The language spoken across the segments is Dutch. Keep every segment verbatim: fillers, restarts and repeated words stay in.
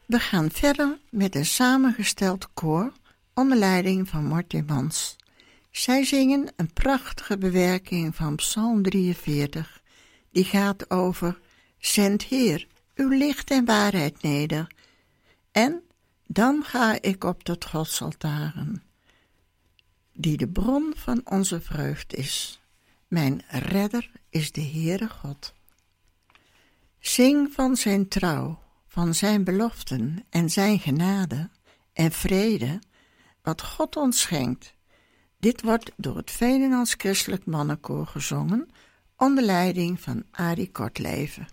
We gaan verder met een samengesteld koor onder leiding van Martin Mans. Zij zingen een prachtige bewerking van Psalm drieënveertig, die gaat over: Zend Heer, uw licht en waarheid neder. En dan ga ik op tot Godsaltaren, die de bron van onze vreugd is. Mijn redder is de Heere God. Zing van zijn trouw, van zijn beloften en zijn genade en vrede, wat God ons schenkt. Dit wordt door het Veenendaals Christelijk Mannenkoor gezongen onder leiding van Adi Kortleven.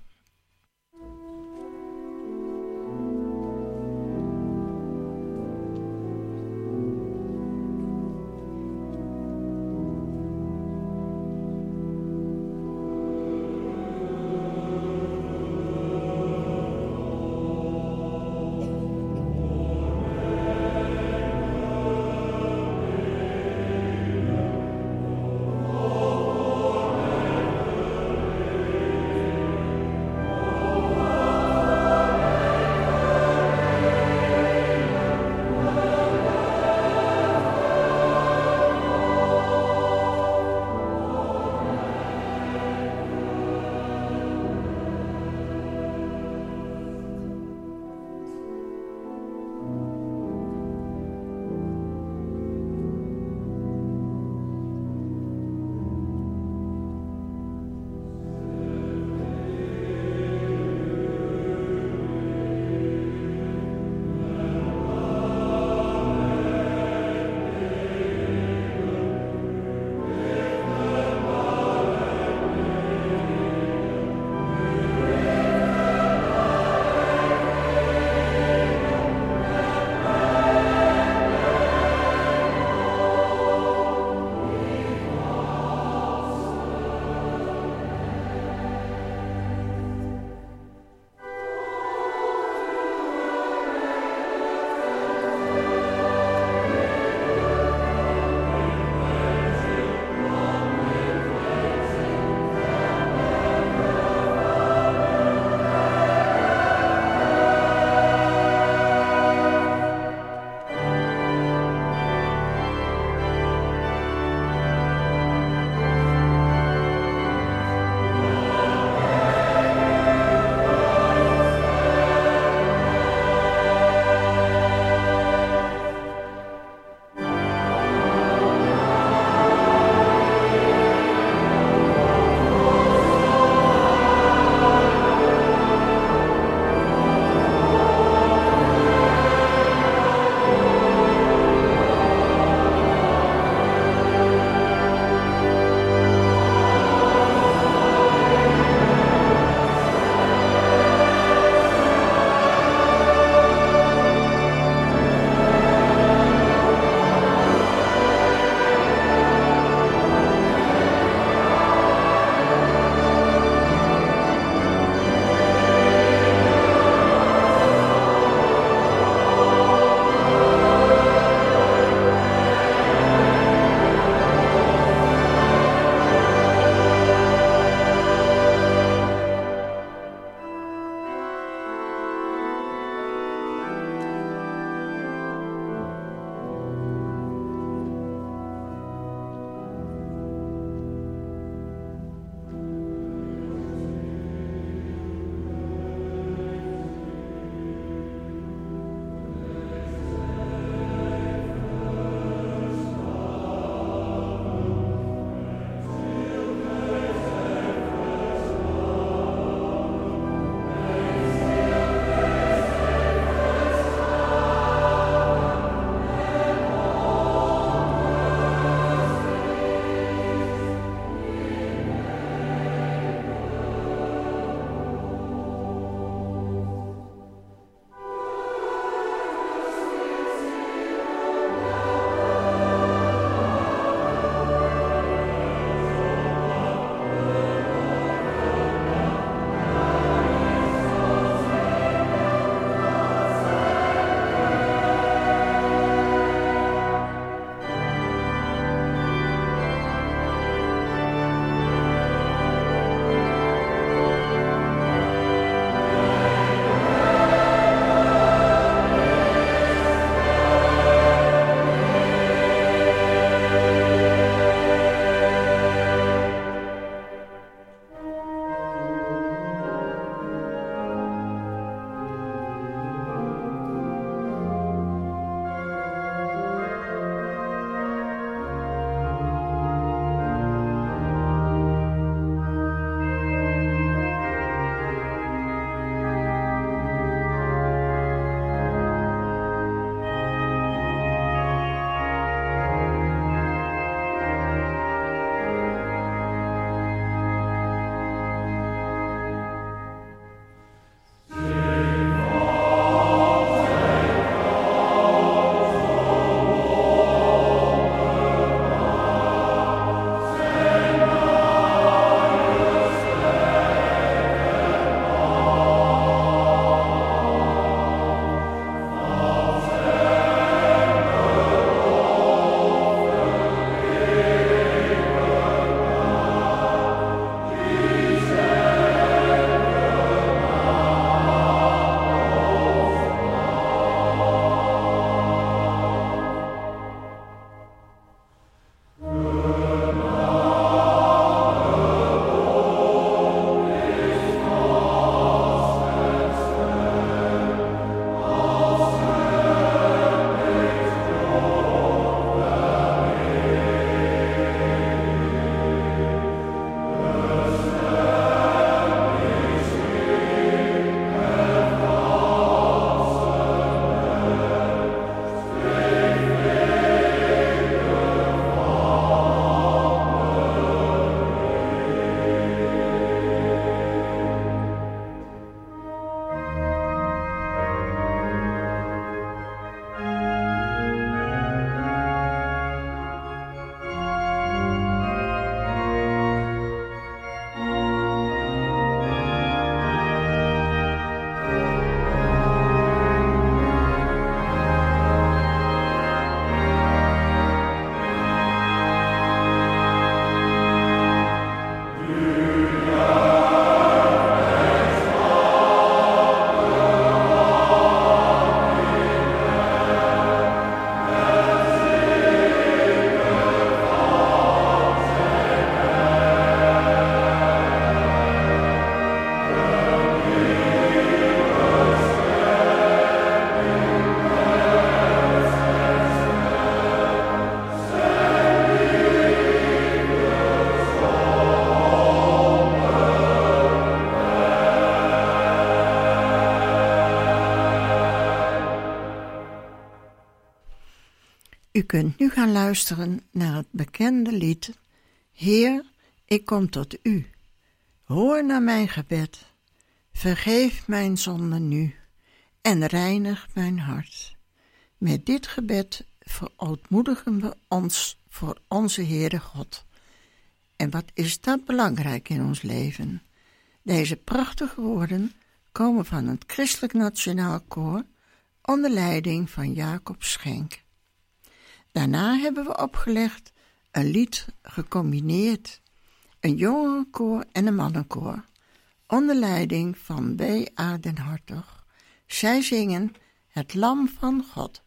U kunt nu gaan luisteren naar het bekende lied Heer, ik kom tot U. Hoor naar mijn gebed, vergeef mijn zonde nu en reinig mijn hart. Met dit gebed verootmoedigen we ons voor onze Heere God. En wat is dat belangrijk in ons leven? Deze prachtige woorden komen van het Christelijk Nationaal Koor onder leiding van Jacob Schenk. Daarna hebben we opgelegd een lied gecombineerd, een jongerenkoor en een mannenkoor, onder leiding van B A den Hartog. Zij zingen Het Lam van God.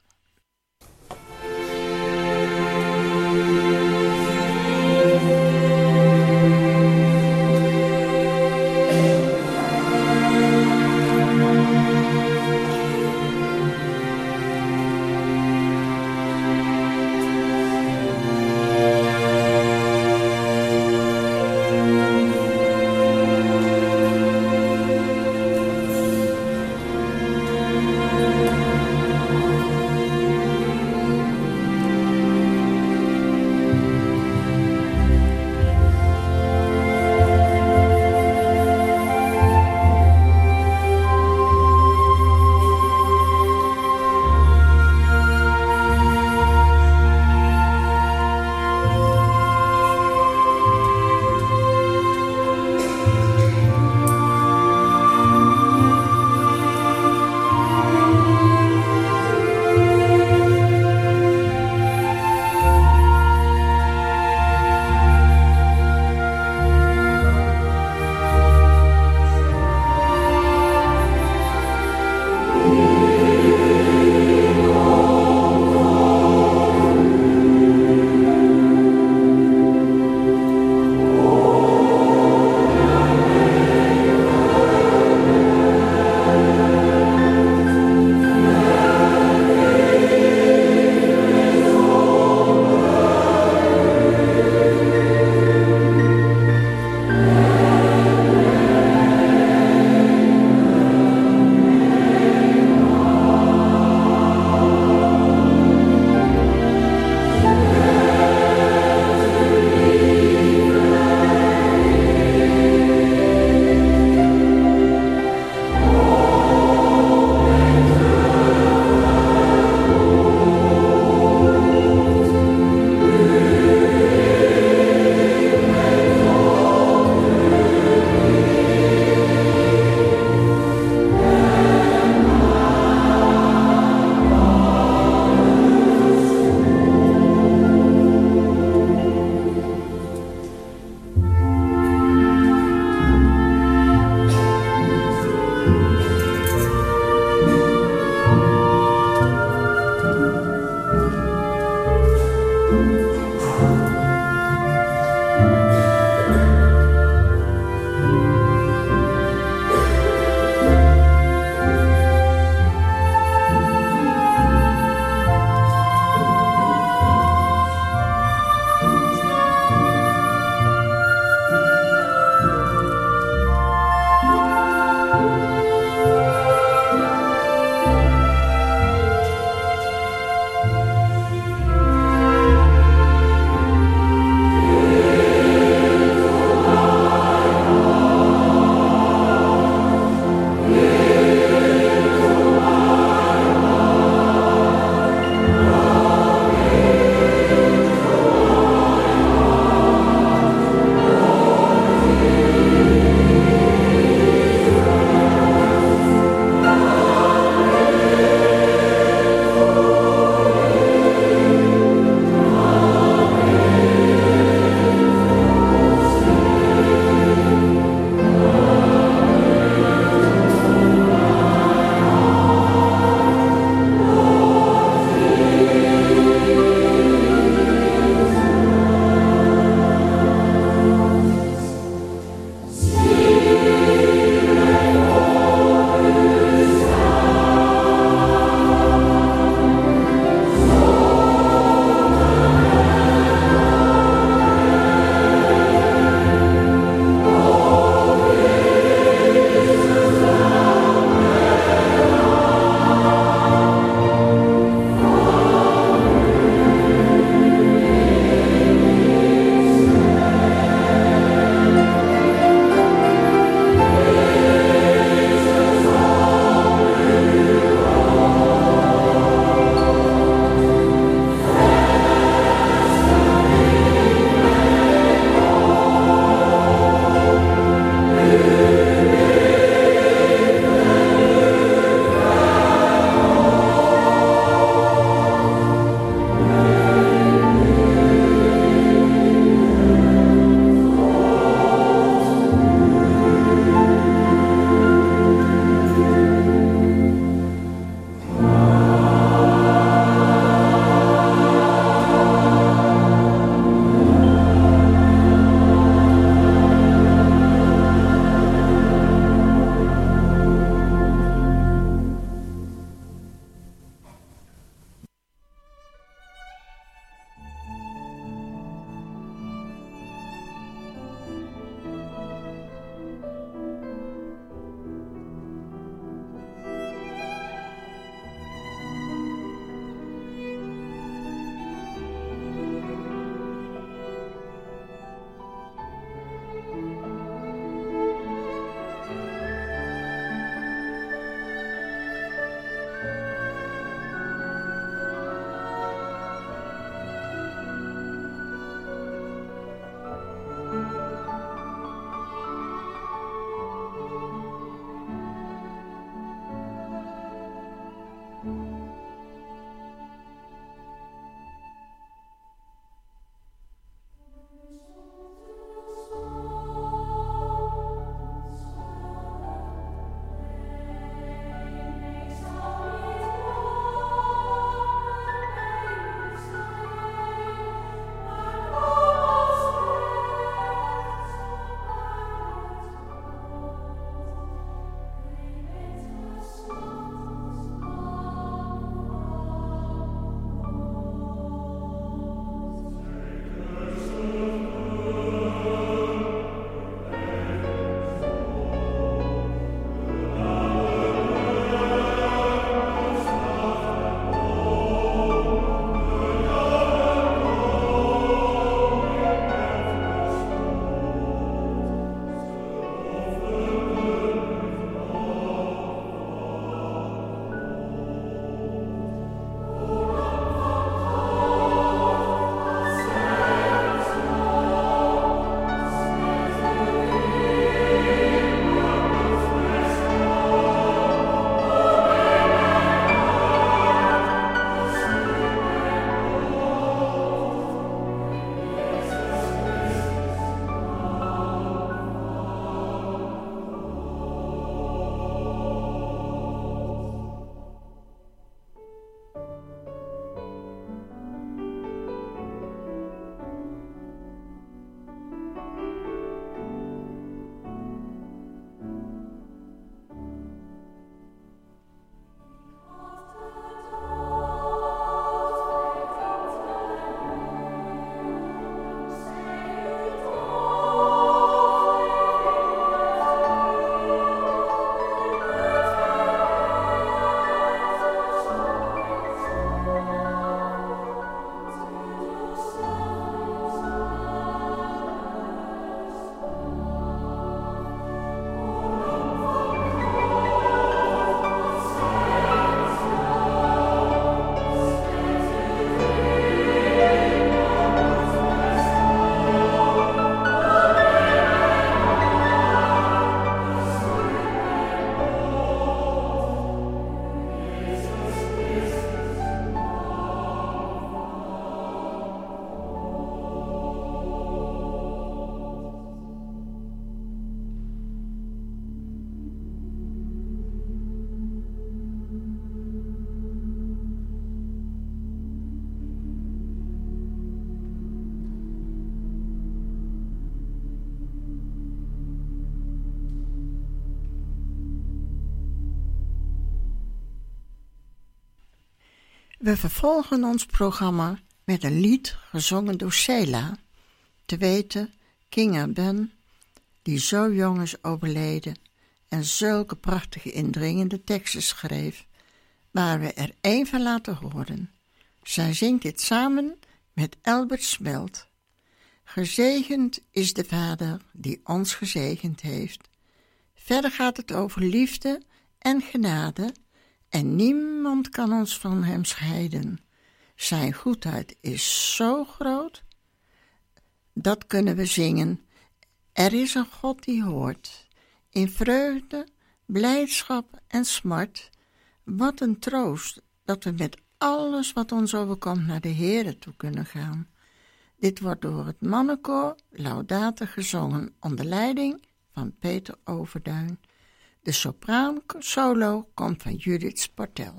We vervolgen ons programma met een lied gezongen door Sheila, te weten Kinga Ben, die zo jong is overleden en zulke prachtige indringende teksten schreef, waar we er één van laten horen. Zij zingt dit samen met Elbert Smelt. Gezegend is de Vader die ons gezegend heeft. Verder gaat het over liefde en genade en niemand kan ons van hem scheiden. Zijn goedheid is zo groot, dat kunnen we zingen. Er is een God die hoort, in vreugde, blijdschap en smart. Wat een troost dat we met alles wat ons overkomt naar de Heere toe kunnen gaan. Dit wordt door het mannenkoor Laudate gezongen onder leiding van Peter Overduin. De sopraan solo komt van Judith Sportel.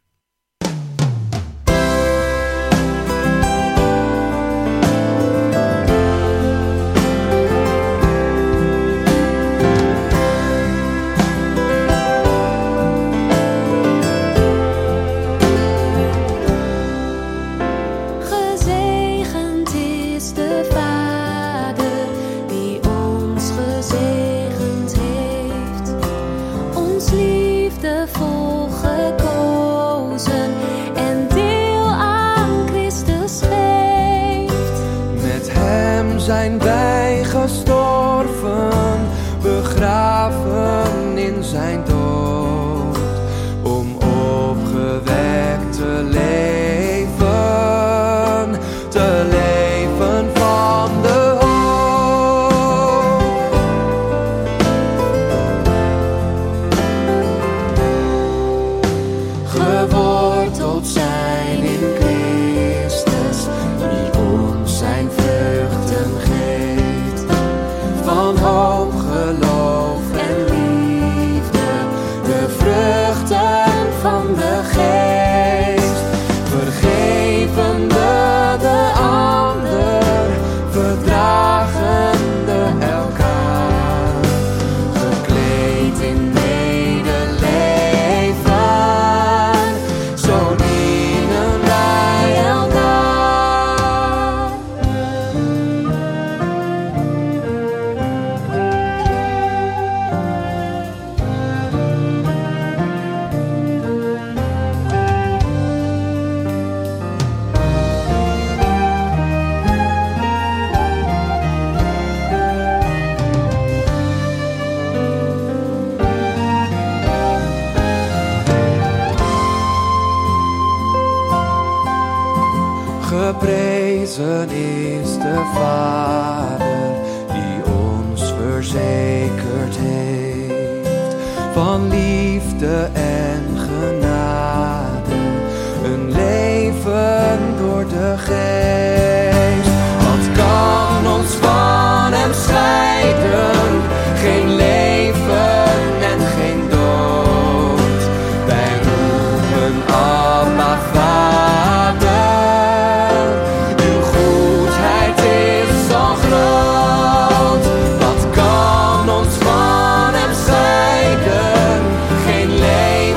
Zijn wij gestorven, begraven in zijn dood, om opgewekt te leven, te leven van de hoop. Geworteld zijn in Christus, die ons zijn vruchten geeft, van hoop, geloof en liefde, de vruchten van de geest, vergevende de ander, verdragende elkaar, gekleed in medeleven, zo dienen wij elkaar. Geprezen is de Vader die ons verzekerd heeft van liefde en genade, een leven door de geest. Wat kan ons van hem scheiden? Geen leven en geen dood. Wij roepen Abba Vader. Uw goedheid is zo groot. Wat kan ons van hem scheiden? Geen leven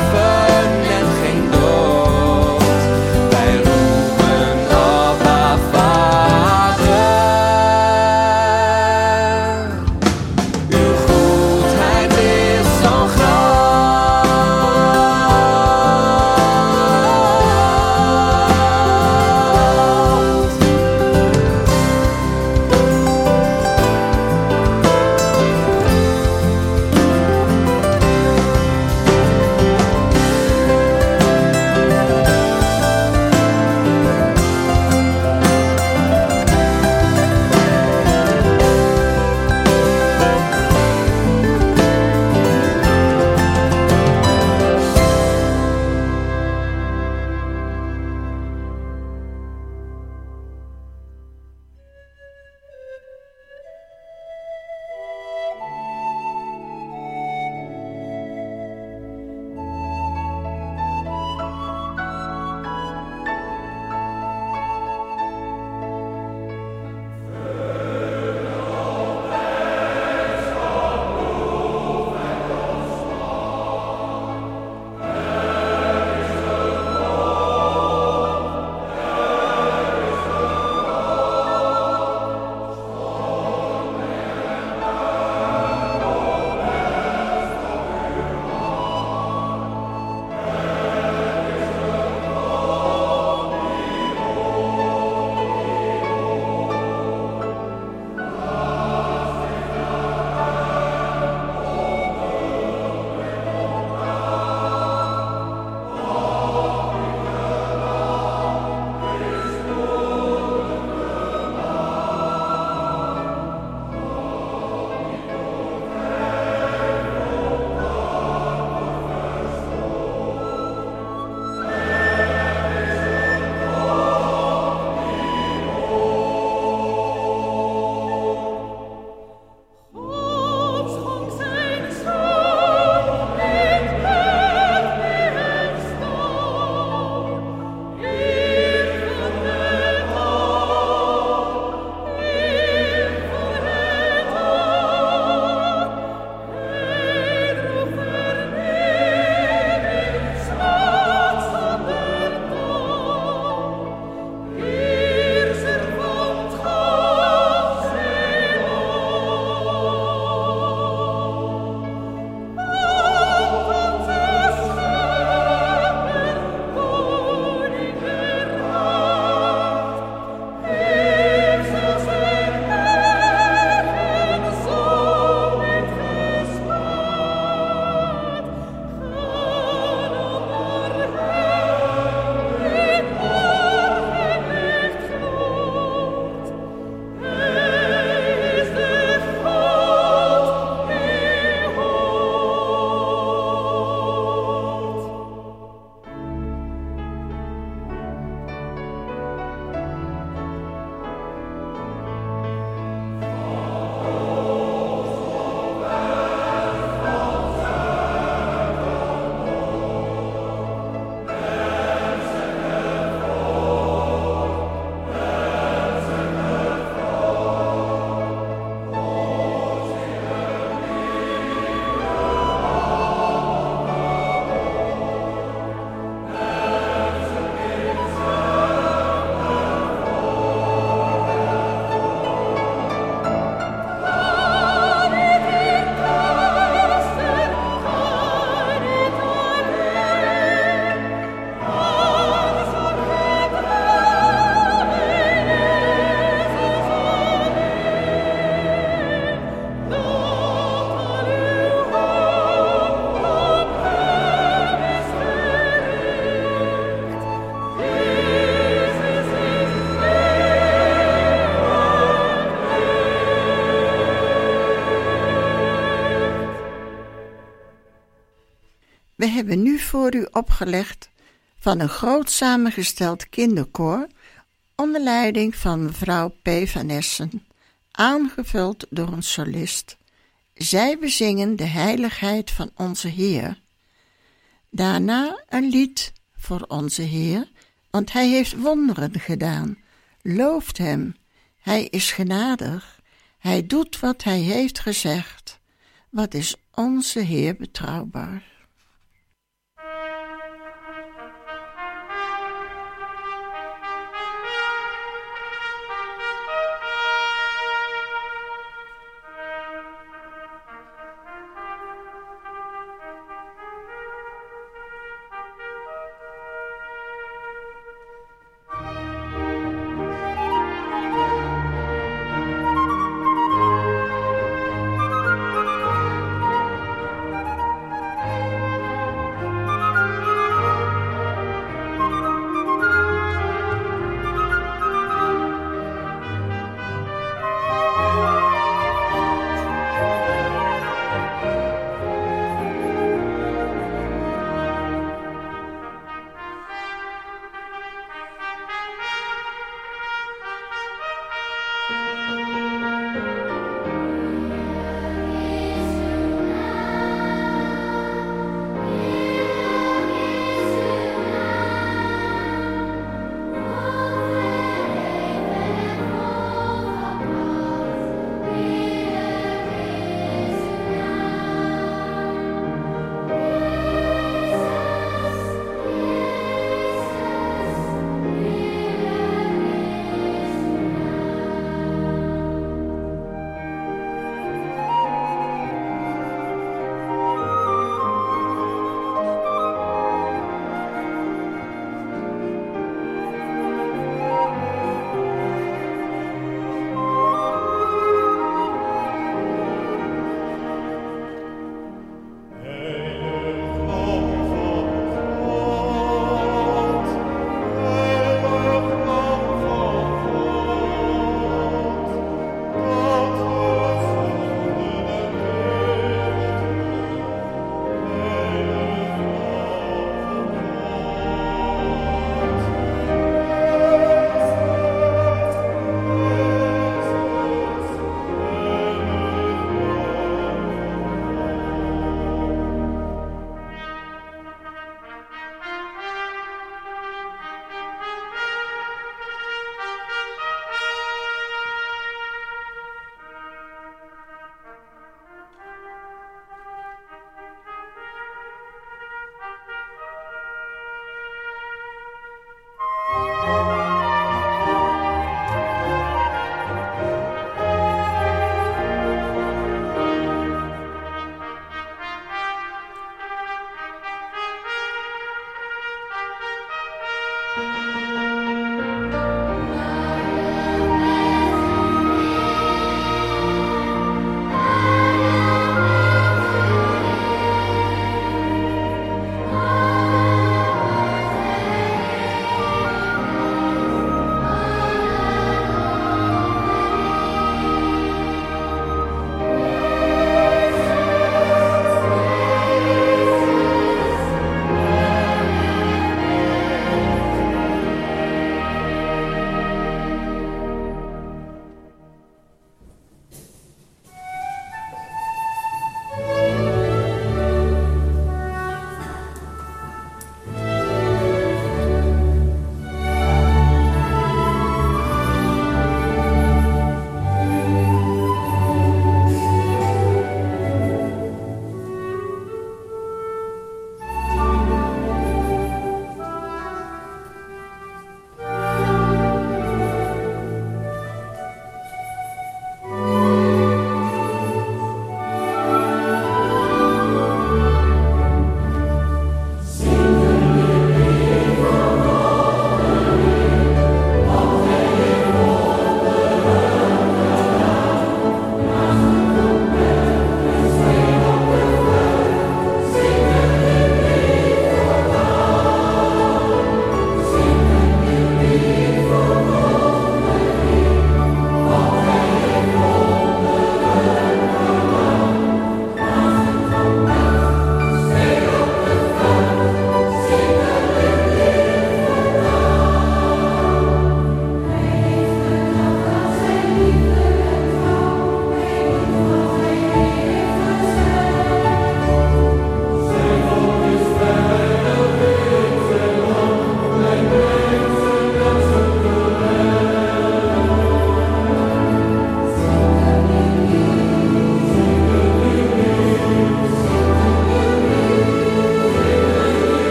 We hebben nu voor u opgelegd van een groot samengesteld kinderkoor onder leiding van mevrouw P. van Essen, aangevuld door een solist. Zij bezingen de heiligheid van onze Heer. Daarna een lied voor onze Heer, want Hij heeft wonderen gedaan. Looft Hem, Hij is genadig, Hij doet wat Hij heeft gezegd. Wat is onze Heer betrouwbaar.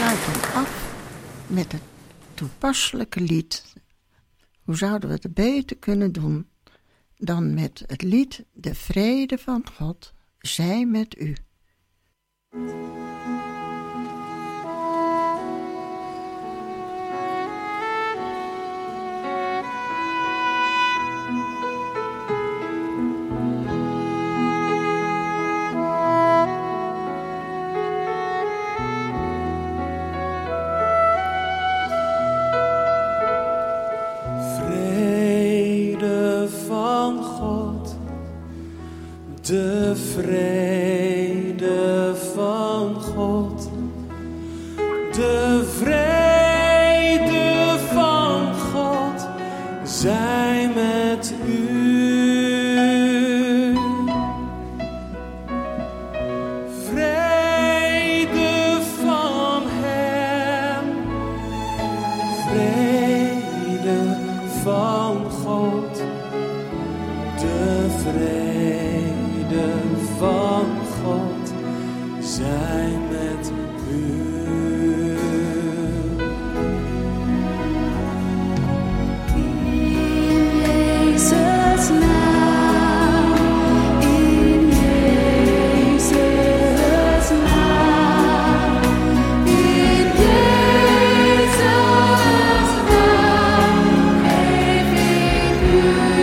sluiten af met het toepasselijke lied. Hoe zouden we het beter kunnen doen dan met het lied De vrede van God zij met u. De vrede van God, de vrede van God, zij met u. Vrede van Hem, vrede van God, de vrede van God, zij met u. In Jezus' naam, in Jezus' naam, in Jezus' naam, geef ik u.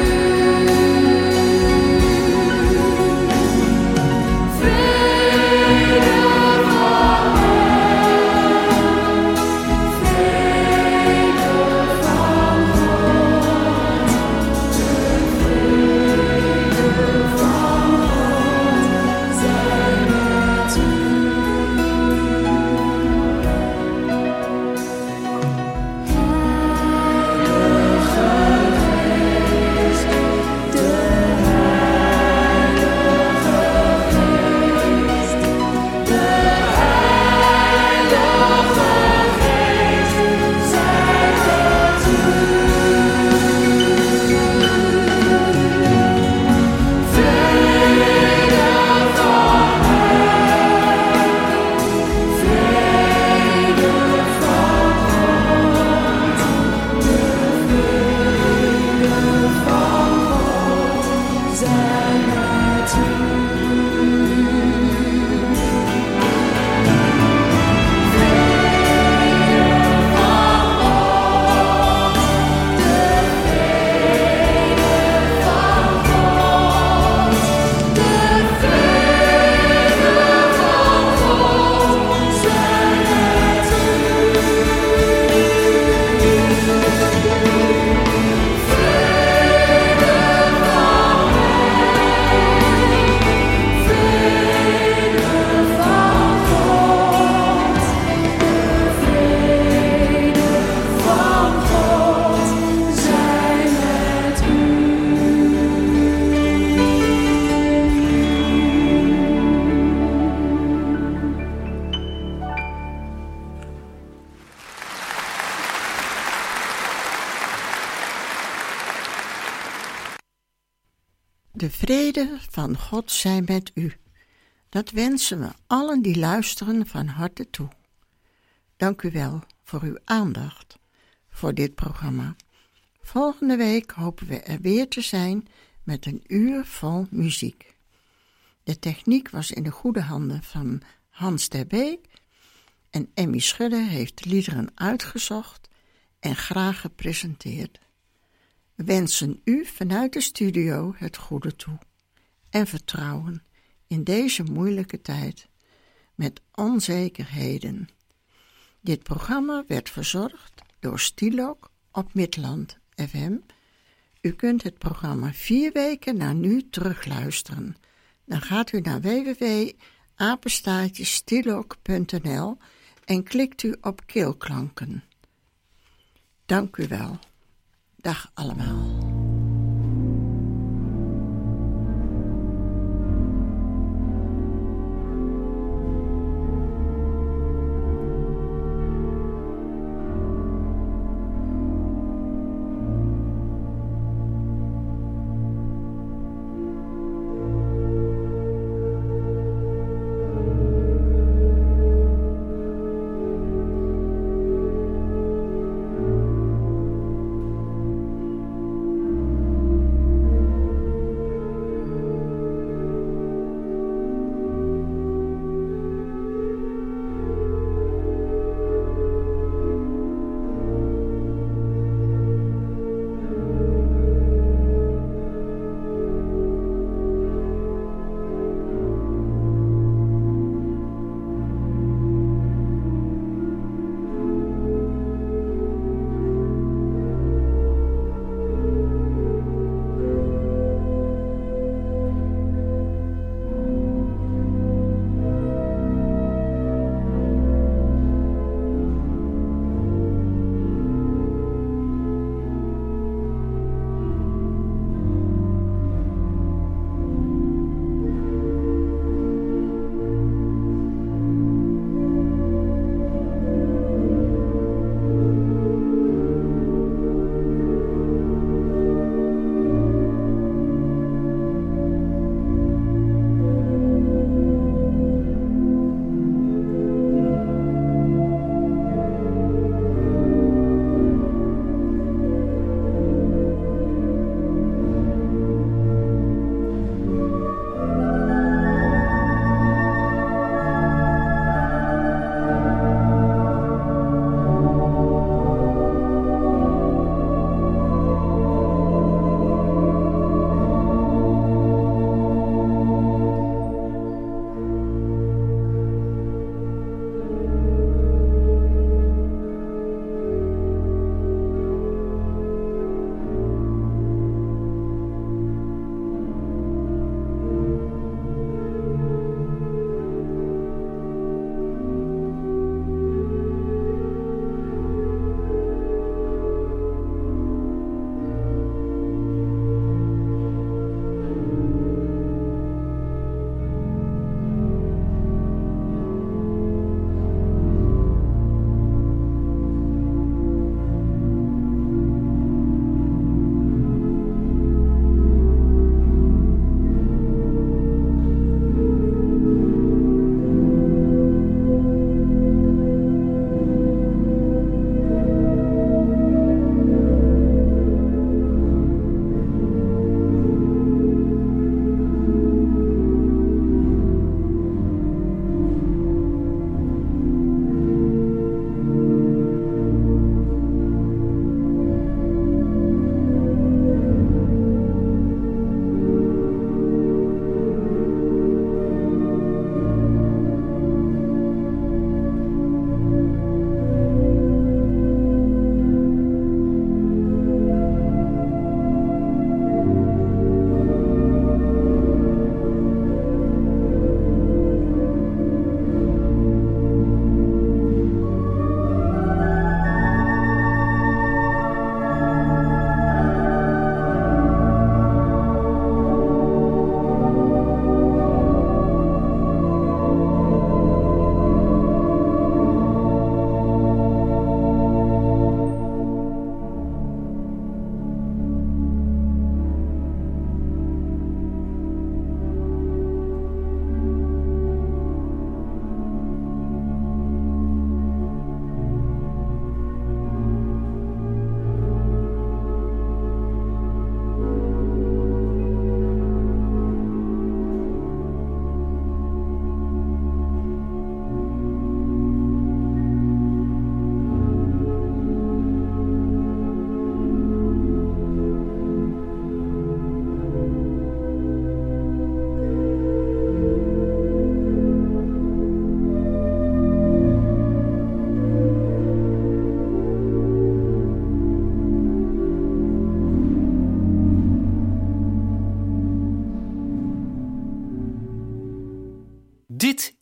De vrede van God zij met u. Dat wensen we allen die luisteren van harte toe. Dank u wel voor uw aandacht voor dit programma. Volgende week hopen we er weer te zijn met een uur vol muziek. De techniek was in de goede handen van Hans ter Beek en Emmy Schudde heeft de liederen uitgezocht en graag gepresenteerd. We wensen u vanuit de studio het goede toe en vertrouwen in deze moeilijke tijd met onzekerheden. Dit programma werd verzorgd door Stilok op Midland F M. U kunt het programma vier weken na nu terugluisteren. Dan gaat u naar w w w punt apenstaartje stilok punt n l en klikt u op keelklanken. Dank u wel. Dag allemaal.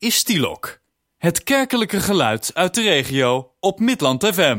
is Stielok. Het kerkelijke geluid uit de regio op Midland F M.